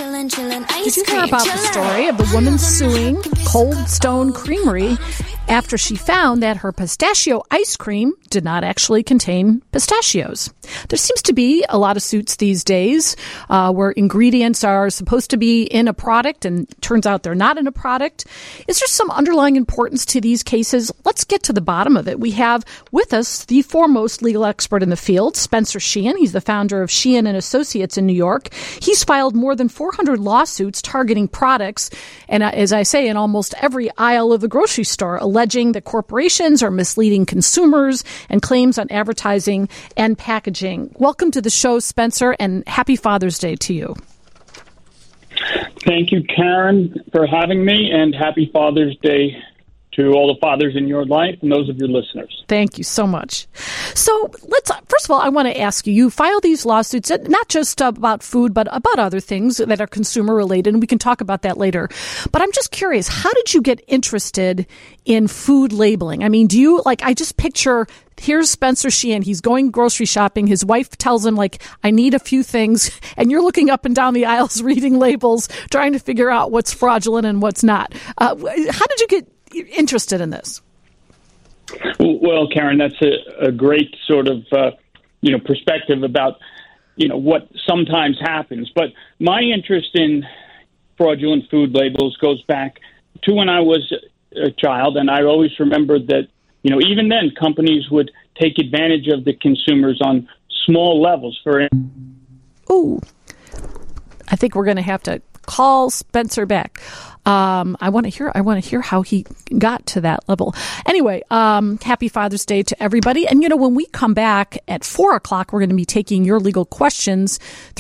Did you hear about the story of the woman suing Cold Stone Creamery after she found that her pistachio ice cream did not actually contain pistachios? There seems to be a lot of suits these days where ingredients are supposed to be in a product and turns out they're not in a product. Is there some underlying importance to these cases? Let's get to the bottom of it. We have with us the foremost legal expert in the field, Spencer Sheehan. He's the founder of Sheehan and Associates in New York. He's filed more than 400 lawsuits targeting products, and as I say, in almost every aisle of the grocery store, alleging that corporations are misleading consumers and claims on advertising and packaging. Welcome to the show, Spencer, and happy Father's Day to you. Thank you, Karen, for having me, and happy Father's Day to all the fathers in your life and those of your listeners. Thank you so much. So first of all, I want to ask you, you file these lawsuits, not just about food, but about other things that are consumer related, and we can talk about that later. But I'm just curious, how did you get interested in food labeling? I mean, I just picture, here's Spencer Sheehan, he's going grocery shopping, his wife tells him, I need a few things, and you're looking up and down the aisles, reading labels, trying to figure out what's fraudulent and what's not. How did you get interested in this? Well, Karen, that's a great sort of perspective about what sometimes happens. But my interest in fraudulent food labels goes back to when I was a child, and I always remembered that even then companies would take advantage of the consumers on small levels. Ooh, I think we're going to have to call Spencer back. I want to hear how he got to that level. Anyway, happy Father's Day to everybody. And when we come back at 4:00, we're going to be taking your legal questions,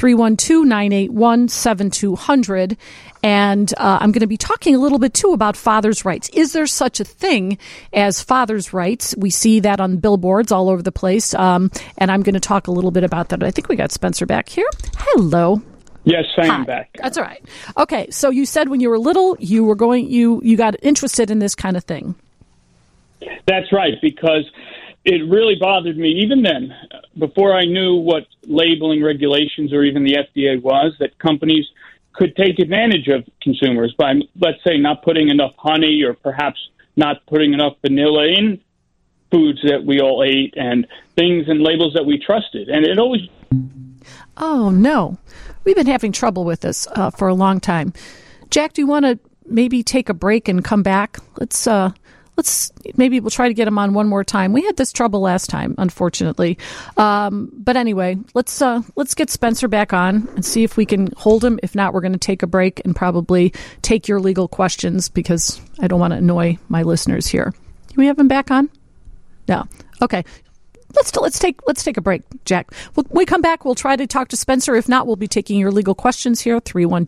312-981-7200. And I'm going to be talking a little bit too about fathers' rights. Is there such a thing as fathers' rights? We see that on billboards all over the place. And I'm going to talk a little bit about that. I think we got Spencer back here. Hello. Yes, I am back. That's all right. Okay, so you said when you were little, you got interested in this kind of thing. That's right, because it really bothered me, even then, before I knew what labeling regulations or even the FDA was, that companies could take advantage of consumers by, let's say, not putting enough honey or perhaps not putting enough vanilla in foods that we all ate and things and labels that we trusted. And it always... Oh, no. We've been having trouble with this for a long time. Jack, do you want to maybe take a break and come back? Maybe we'll try to get him on one more time. We had this trouble last time, unfortunately. But anyway, let's get Spencer back on and see if we can hold him. If not, we're going to take a break and probably take your legal questions because I don't want to annoy my listeners here. Do we have him back on? No. Okay. Let's take a break, Jack. When we come back, we'll try to talk to Spencer. If not, we'll be taking your legal questions here,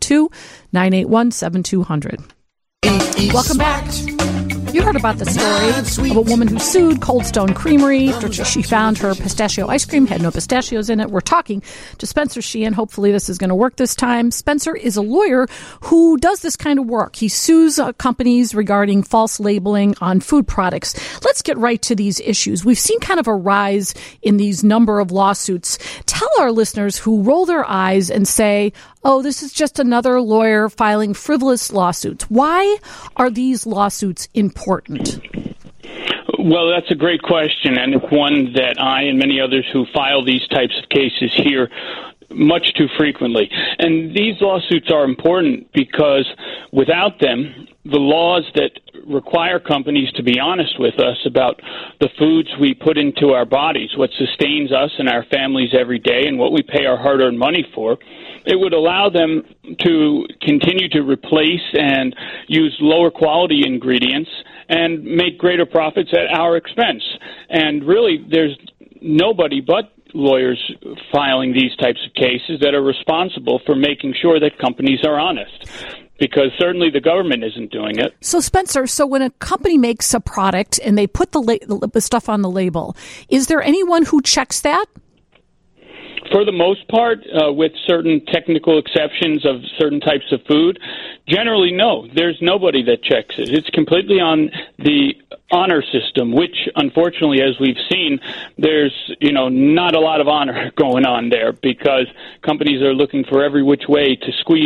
312-981-7200. Welcome back. You heard about the story of a woman who sued Cold Stone Creamery after she found her pistachio ice cream had no pistachios in it. We're talking to Spencer Sheehan. Hopefully this is going to work this time. Spencer is a lawyer who does this kind of work. He sues companies regarding false labeling on food products. Let's get right to these issues. We've seen kind of a rise in these number of lawsuits. Tell our listeners who roll their eyes and say, oh, this is just another lawyer filing frivolous lawsuits. Why are these lawsuits important? Well, that's a great question, and it's one that I and many others who file these types of cases hear much too frequently. And these lawsuits are important because without them, the laws that require companies to be honest with us about the foods we put into our bodies, what sustains us and our families every day, and what we pay our hard-earned money for, it would allow them to continue to replace and use lower quality ingredients and make greater profits at our expense. And really, there's nobody but lawyers filing these types of cases that are responsible for making sure that companies are honest, because certainly the government isn't doing it. So, Spencer, when a company makes a product and they put the stuff on the label, is there anyone who checks that? For the most part, with certain technical exceptions of certain types of food, generally, no. There's nobody that checks it. It's completely on the honor system, which, unfortunately, as we've seen, there's, not a lot of honor going on there because companies are looking for every which way to squeeze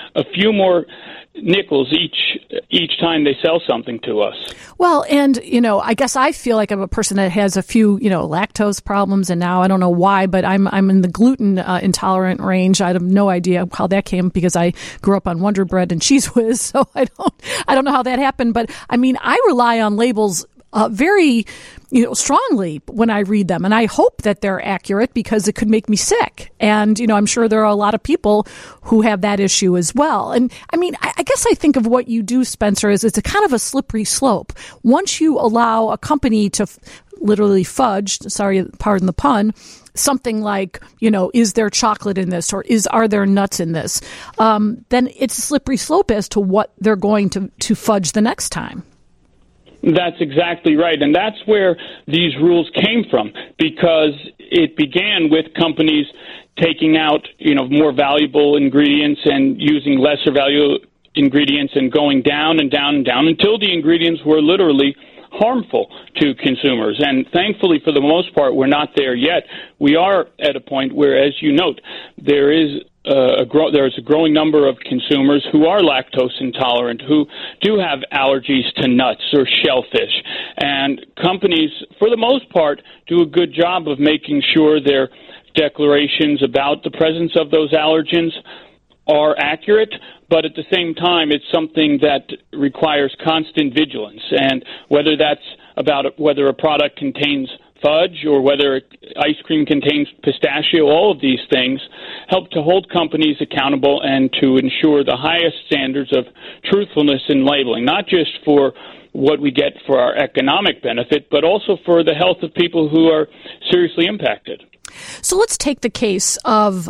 a few more nickels each time they sell something to us. Well, and, I guess I feel like I'm a person that has a few, lactose problems, and now I don't know why, but I'm in the gluten intolerant range. I have no idea how that came because I grew up on Wonder Bread and Cheese Whiz, so I don't know how that happened. But I mean, I rely on labels very, strongly when I read them. And I hope that they're accurate because it could make me sick. And, I'm sure there are a lot of people who have that issue as well. And I mean, I guess I think of what you do, Spencer, is it's a kind of a slippery slope. Once you allow a company to literally fudge, sorry, pardon the pun, something like, is there chocolate in this or are there nuts in this? Then it's a slippery slope as to what they're going to fudge the next time. That's exactly right. And that's where these rules came from, because it began with companies taking out, more valuable ingredients and using lesser value ingredients and going down and down and down until the ingredients were literally harmful to consumers. And thankfully, for the most part, we're not there yet. We are at a point where, as you note, there is there's a growing number of consumers who are lactose intolerant, who do have allergies to nuts or shellfish. And companies, for the most part, do a good job of making sure their declarations about the presence of those allergens are accurate, but at the same time, it's something that requires constant vigilance. And whether that's about whether a product contains fudge or whether ice cream contains pistachio, all of these things help to hold companies accountable and to ensure the highest standards of truthfulness in labeling, not just for what we get for our economic benefit, but also for the health of people who are seriously impacted. So let's take the case of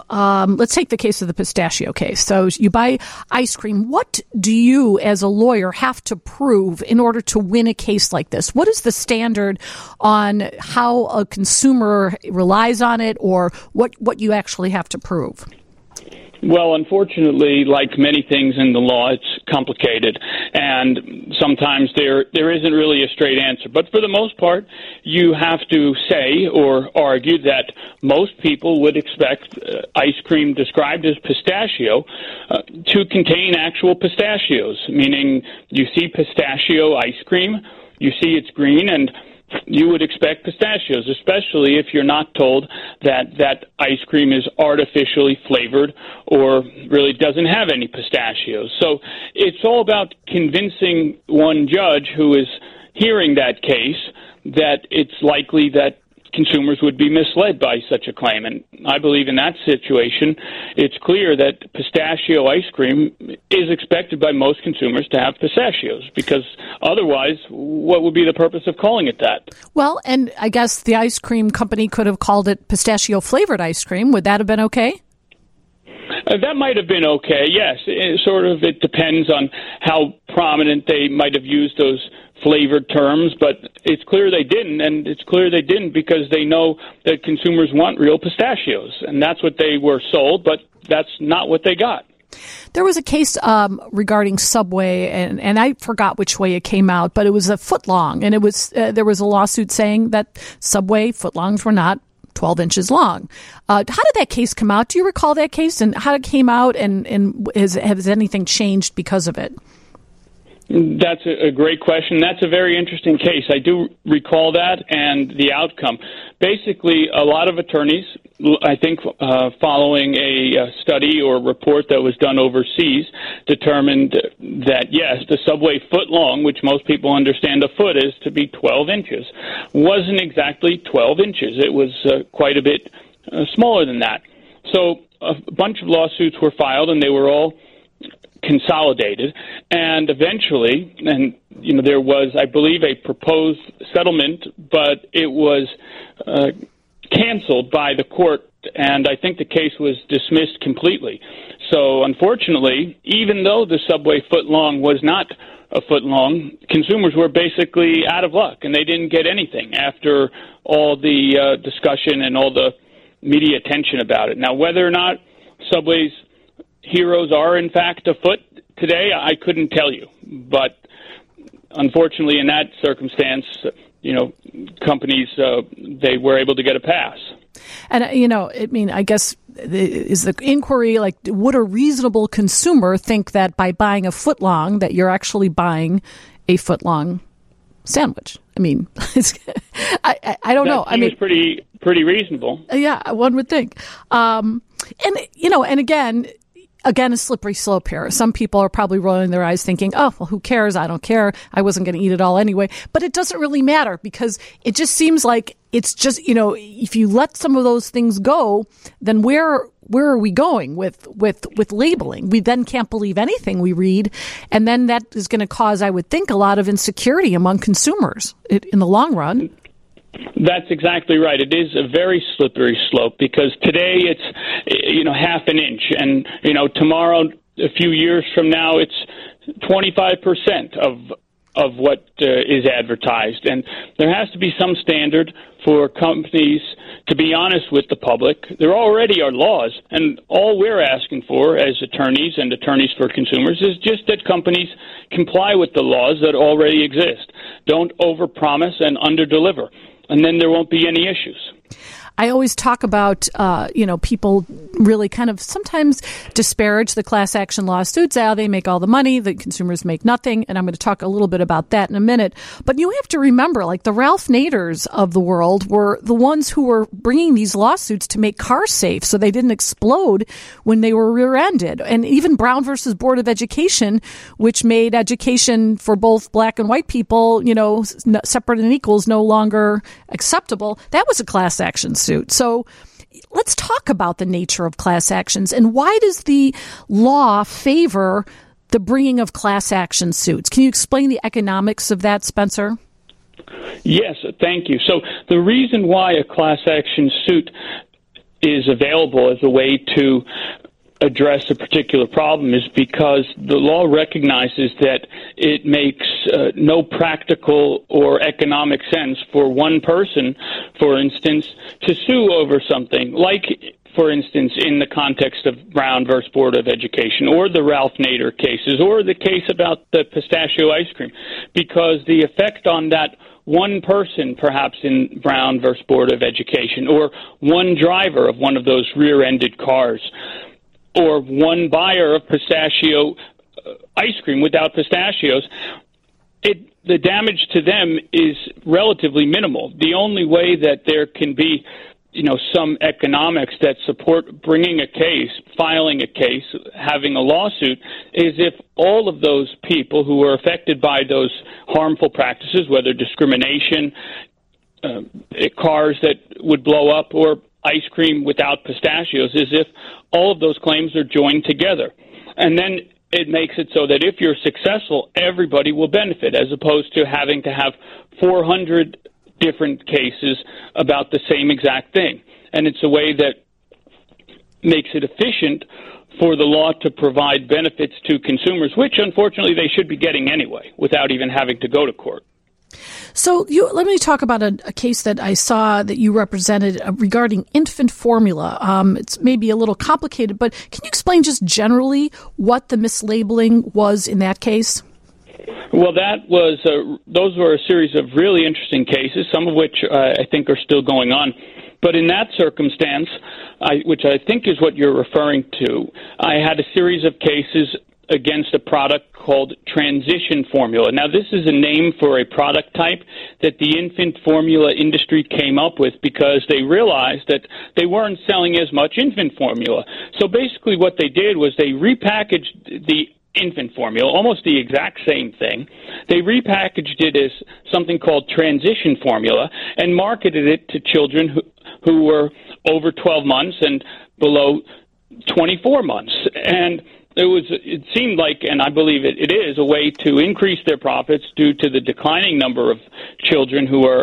the pistachio case. So you buy ice cream. What do you, as a lawyer, have to prove in order to win a case like this? What is the standard on how a consumer relies on it, or what you actually have to prove? Well, unfortunately, like many things in the law, it's complicated, and sometimes there isn't really a straight answer. But for the most part, you have to say or argue that most people would expect ice cream described as pistachio to contain actual pistachios, meaning you see pistachio ice cream, you see it's green, and you would expect pistachios, especially if you're not told that ice cream is artificially flavored or really doesn't have any pistachios. So it's all about convincing one judge who is hearing that case that it's likely that consumers would be misled by such a claim. And I believe in that situation, it's clear that pistachio ice cream is expected by most consumers to have pistachios, because otherwise, what would be the purpose of calling it that? Well, and I guess the ice cream company could have called it pistachio-flavored ice cream. Would that have been okay? That might have been okay, yes. It depends on how prominent they might have used those flavored terms, but it's clear they didn't, and it's clear they didn't because they know that consumers want real pistachios, and that's what they were sold, but that's not what they got. There was a case regarding Subway, and I forgot which way it came out, but it was a foot-long, and it was there was a lawsuit saying that Subway footlongs were not 12 inches long. How did that case come out? Do you recall that case, and how it came out, and has anything changed because of it? That's a great question. That's a very interesting case. I do recall that and the outcome. Basically, a lot of attorneys, I think following a study or report that was done overseas, determined that, yes, the Subway foot long, which most people understand a foot is to be 12 inches, wasn't exactly 12 inches. It was quite a bit smaller than that. So a bunch of lawsuits were filed, and they were all consolidated, and eventually, there was, I believe, a proposed settlement, but it was canceled by the court, and I think the case was dismissed completely. So, unfortunately, even though the Subway footlong was not a footlong, consumers were basically out of luck, and they didn't get anything after all the discussion and all the media attention about it. Now, whether or not Subway's heroes are, in fact, a foot today, I couldn't tell you. But unfortunately, in that circumstance, companies, they were able to get a pass. And, I guess is the inquiry like, would a reasonable consumer think that by buying a footlong that you're actually buying a footlong sandwich? I mean, I don't know. I mean, it's pretty reasonable. Yeah, one would think. And again, a slippery slope here. Some people are probably rolling their eyes thinking, oh, well, who cares? I don't care. I wasn't going to eat it all anyway. But it doesn't really matter because it just seems like it's just, if you let some of those things go, then where are we going with labeling? We then can't believe anything we read. And then that is going to cause, I would think, a lot of insecurity among consumers in the long run. That's exactly right. It is a very slippery slope because today it's, half an inch. And, tomorrow, a few years from now, it's 25% of what is advertised. And there has to be some standard for companies to be honest with the public. There already are laws, and all we're asking for as attorneys and attorneys for consumers is just that companies comply with the laws that already exist. Don't overpromise and underdeliver, and then there won't be any issues. I always talk about, people really kind of sometimes disparage the class action lawsuits. They make all the money, the consumers make nothing. And I'm going to talk a little bit about that in a minute. But you have to remember, like the Ralph Naders of the world were the ones who were bringing these lawsuits to make cars safe so they didn't explode when they were rear-ended. And even Brown versus Board of Education, which made education for both black and white people, separate and equals no longer acceptable. That was a class action suit. So let's talk about the nature of class actions and why does the law favor the bringing of class action suits? Can you explain the economics of that, Spencer? Yes, thank you. So the reason why a class action suit is available as a way to address a particular problem is because the law recognizes that it makes no practical or economic sense for one person, for instance, to sue over something like, for instance, in the context of Brown versus Board of Education or the Ralph Nader cases or the case about the pistachio ice cream, because the effect on that one person, perhaps in Brown versus Board of Education, or one driver of one of those rear-ended cars, or one buyer of pistachio ice cream without pistachios, the damage to them is relatively minimal. The only way that there can be, some economics that support bringing a case, filing a case, having a lawsuit, is if all of those people who are affected by those harmful practices, whether discrimination, cars that would blow up, or ice cream without pistachios, is if all of those claims are joined together. And then it makes it so that if you're successful, everybody will benefit, as opposed to having to have 400 different cases about the same exact thing. And it's a way that makes it efficient for the law to provide benefits to consumers, which unfortunately they should be getting anyway, without even having to go to court. So let me talk about a case that I saw that you represented regarding infant formula. It's maybe a little complicated, but can you explain just generally what the mislabeling was in that case? Well, those were a series of really interesting cases, some of which I think are still going on. But in that circumstance, which I think is what you're referring to, I had a series of cases against a product called Transition Formula. Now, this is a name for a product type that the infant formula industry came up with because they realized that they weren't selling as much infant formula. So basically what they did was they repackaged the infant formula, almost the exact same thing. They repackaged it as something called Transition Formula and marketed it to children who were over 12 months and below 24 months. And it seemed like, and I believe it is, a way to increase their profits due to the declining number of children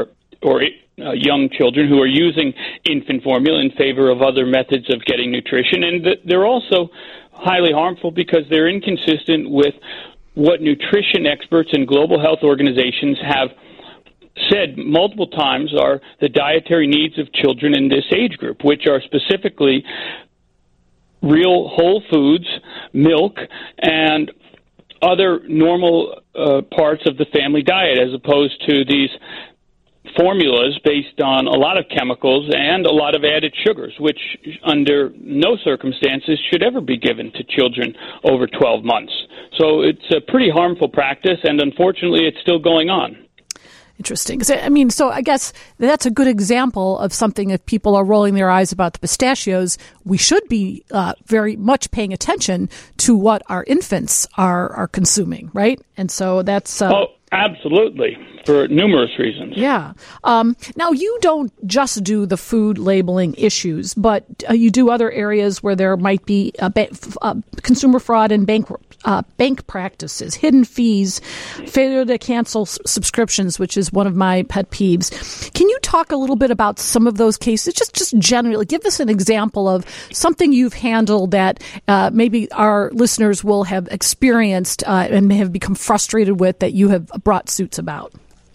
young children who are using infant formula in favor of other methods of getting nutrition. And they're also highly harmful because they're inconsistent with what nutrition experts and global health organizations have said multiple times are the dietary needs of children in this age group, which are specifically real whole foods, milk, and other normal parts of the family diet, as opposed to these formulas based on a lot of chemicals and a lot of added sugars, which under no circumstances should ever be given to children over 12 months. So it's a pretty harmful practice, and unfortunately it's still going on. Interesting. So I guess that's a good example of something. If people are rolling their eyes about the pistachios, we should be very much paying attention to what our infants are consuming, right? And so that's... Absolutely, for numerous reasons. Yeah. Now, you don't just do the food labeling issues, but you do other areas where there might be consumer fraud and bank practices, hidden fees, failure to cancel subscriptions, which is one of my pet peeves. Can you talk a little bit about some of those cases? Just generally, give us an example of something you've handled that maybe our listeners will have experienced and may have become frustrated with, that you have brought suits about.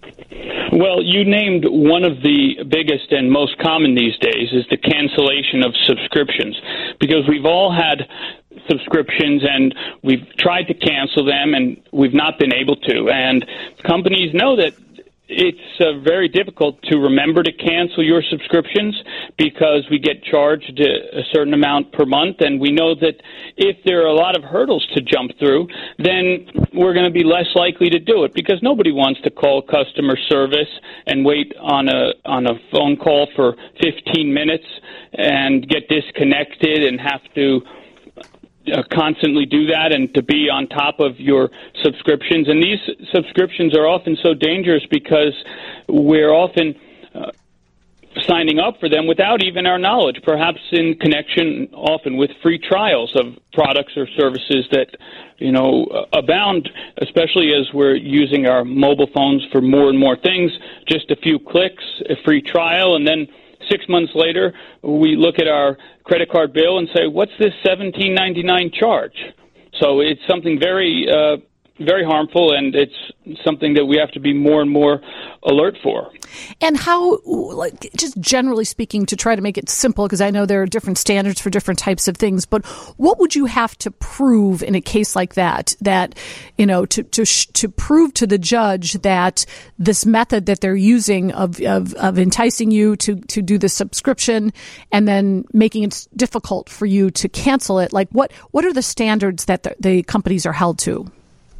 Well, you named one of the biggest and most common these days is the cancellation of subscriptions, because we've all had subscriptions and we've tried to cancel them and we've not been able to. And companies know that it's very difficult to remember to cancel your subscriptions because we get charged a certain amount per month, and we know that if there are a lot of hurdles to jump through, then we're going to be less likely to do it, because nobody wants to call customer service and wait on a phone call for 15 minutes and get disconnected and have to constantly do that and to be on top of your subscriptions. And these subscriptions are often so dangerous because we're often signing up for them without even our knowledge, perhaps in connection often with free trials of products or services that, abound, especially as we're using our mobile phones for more and more things. Just a few clicks, a free trial, and then 6 months later, we look at our credit card bill and say, what's this $17.99 charge? So it's something very, very harmful, and it's something that we have to be more and more alert for. And how, just generally speaking, to try to make it simple, because I know there are different standards for different types of things, but what would you have to prove in a case like that, to prove to the judge that this method that they're using of enticing you to do the subscription and then making it difficult for you to cancel it? Like, what are the standards that the companies are held to?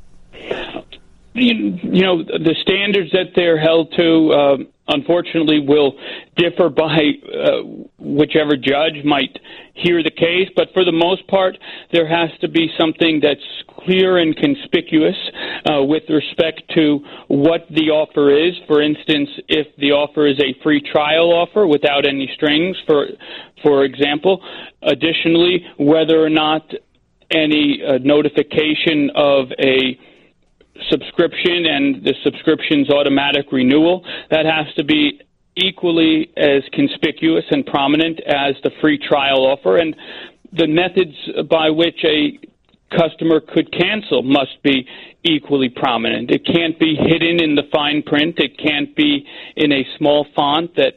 The standards that they're held to, unfortunately, will differ by whichever judge might hear the case. But for the most part, there has to be something that's clear and conspicuous with respect to what the offer is. For instance, if the offer is a free trial offer without any strings, for example. Additionally, whether or not any notification of a subscription and the subscription's automatic renewal, that has to be equally as conspicuous and prominent as the free trial offer. And the methods by which a customer could cancel must be equally prominent. It can't be hidden in the fine print. It can't be in a small font that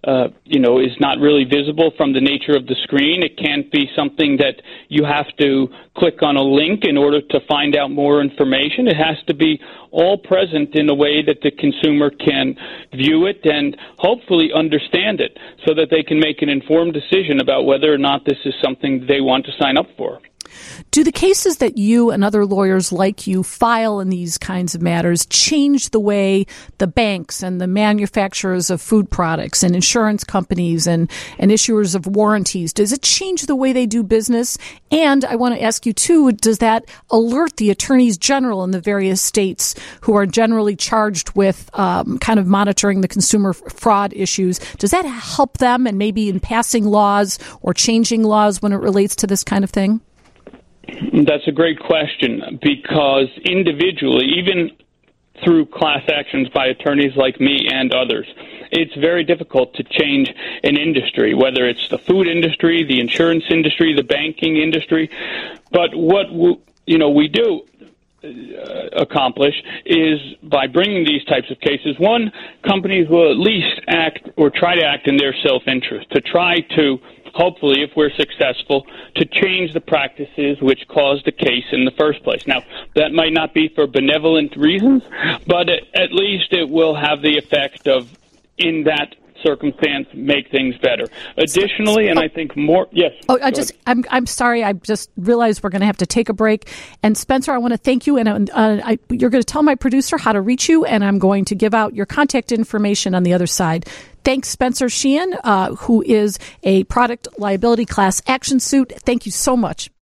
is not really visible from the nature of the screen. It can't be something that you have to click on a link in order to find out more information. It has to be all present in a way that the consumer can view it and hopefully understand it so that they can make an informed decision about whether or not this is something they want to sign up for. Do the cases that you and other lawyers like you file in these kinds of matters change the way the banks and the manufacturers of food products and insurance companies and issuers of warranties, does it change the way they do business? And I want to ask you, too, does that alert the attorneys general in the various states who are generally charged with kind of monitoring the consumer fraud issues? Does that help them and maybe in passing laws or changing laws when it relates to this kind of thing? That's a great question, because individually, even through class actions by attorneys like me and others, it's very difficult to change an industry, whether it's the food industry, the insurance industry, the banking industry. But what we do accomplish is by bringing these types of cases, one, companies will at least act or try to act in their self-interest, to try to hopefully, if we're successful, to change the practices which caused the case in the first place. Now, that might not be for benevolent reasons, but at least it will have the effect of in that circumstance make things better. Additionally, and I think more, yes. I'm sorry. I just realized we're going to have to take a break. And Spencer, I want to thank you. And you're going to tell my producer how to reach you, and I'm going to give out your contact information on the other side. Thanks, Spencer Sheehan, who is a product liability class action suit. Thank you so much.